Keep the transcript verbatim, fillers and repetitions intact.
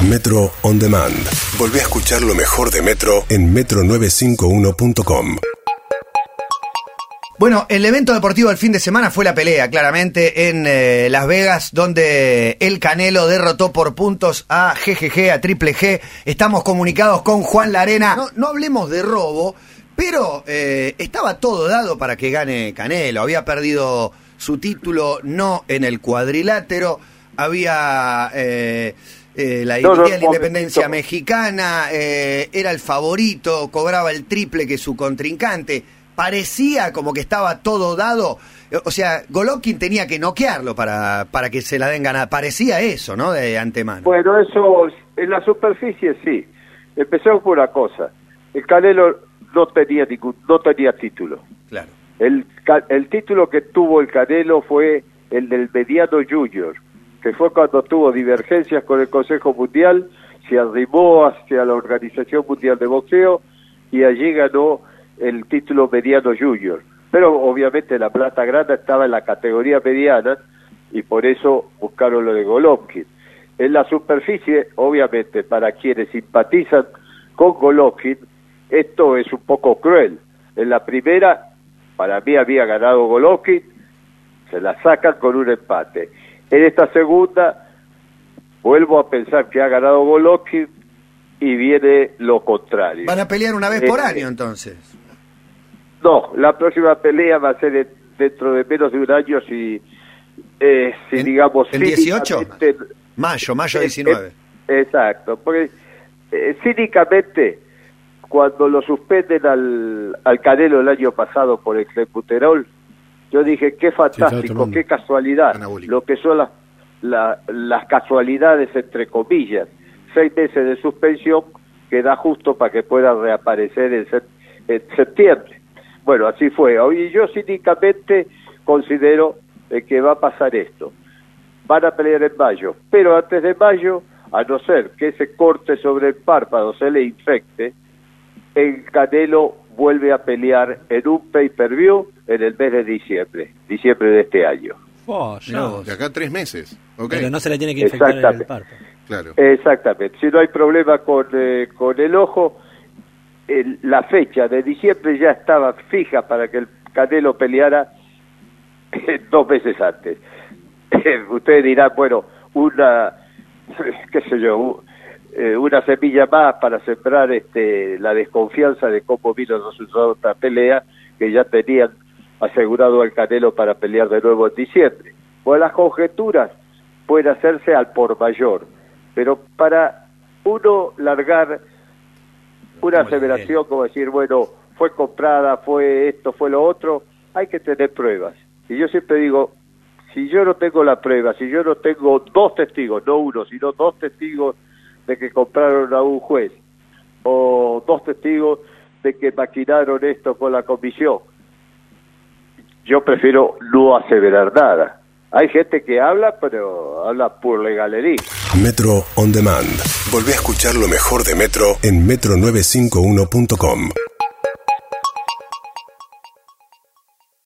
Metro On Demand. Volví a escuchar lo mejor de Metro en metro novecientos cincuenta y uno punto com. Bueno, el evento deportivo del fin de semana fue la pelea, claramente, en eh, Las Vegas, donde el Canelo derrotó por puntos a G G G, a Triple G. Estamos comunicados con Juan Larena. No, no hablemos de robo, pero eh, estaba todo dado para que gane Canelo. Había perdido su título no en el cuadrilátero, había eh, eh, la no, no, de la independencia no. mexicana, eh, era el favorito, cobraba el triple que su contrincante. Parecía como que estaba todo dado, o sea, Golovkin tenía que noquearlo para, para que se la den ganada. Parecía eso, ¿no? De antemano. Bueno, eso en la superficie sí. Empezamos por una cosa. El Canelo no tenía ningún, no tenía título. Claro. El, el título que tuvo el Canelo fue el del mediano junior, que fue cuando tuvo divergencias con el Consejo Mundial, se arrimó hacia la Organización Mundial de Boxeo y allí ganó el título mediano junior, pero obviamente la plata grande estaba en la categoría mediana y por eso buscaron lo de Golovkin. En la superficie, obviamente, para quienes simpatizan con Golovkin, esto es un poco cruel. En la primera, para mí había ganado Golovkin, se la sacan con un empate. En esta segunda, vuelvo a pensar que ha ganado Golovkin y viene lo contrario. Van a pelear una vez eh, por año, entonces. No, la próxima pelea va a ser de, dentro de menos de un año si, eh, si ¿En, digamos... ¿En dieciocho? Mayo, mayo diecinueve. Eh, exacto, porque eh, cínicamente, cuando lo suspenden al, al Canelo el año pasado por el clenbuterol, yo dije, qué fantástico, qué casualidad, Anabólico. Lo que son las, la, las casualidades entre comillas, seis meses de suspensión que da justo para que pueda reaparecer en, set, en septiembre. Bueno, así fue. Y yo cínicamente considero eh, que va a pasar esto. Van a pelear en mayo, pero antes de mayo, a no ser que ese corte sobre el párpado se le infecte, el Canelo vuelve a pelear en un pay-per-view en el mes de diciembre, diciembre de este año. Oh, no, de acá a tres meses. Okay. Pero no se le tiene que infectar en el párpado. Claro. Exactamente. Si no hay problema con, eh, con el ojo, el, la fecha de diciembre ya estaba fija para que el Canelo peleara eh, dos meses antes. Eh, ustedes dirán, bueno, una, qué sé yo, eh, una semilla más para sembrar este, la desconfianza de cómo vino el resultado de esta pelea, que ya tenían asegurado al Canelo para pelear de nuevo en diciembre. Pues las conjeturas pueden hacerse al por mayor, pero para uno largar una aseveración como decir, bueno, fue comprada, fue esto, fue lo otro, hay que tener pruebas. Y yo siempre digo, si yo no tengo la prueba, si yo no tengo dos testigos, no uno, sino dos testigos de que compraron a un juez, o dos testigos de que maquinaron esto con la comisión, yo prefiero no aseverar nada. Hay gente que habla, pero habla por legalería. Metro On Demand. Volví a escuchar lo mejor de Metro en metro novecientos cincuenta y uno punto com.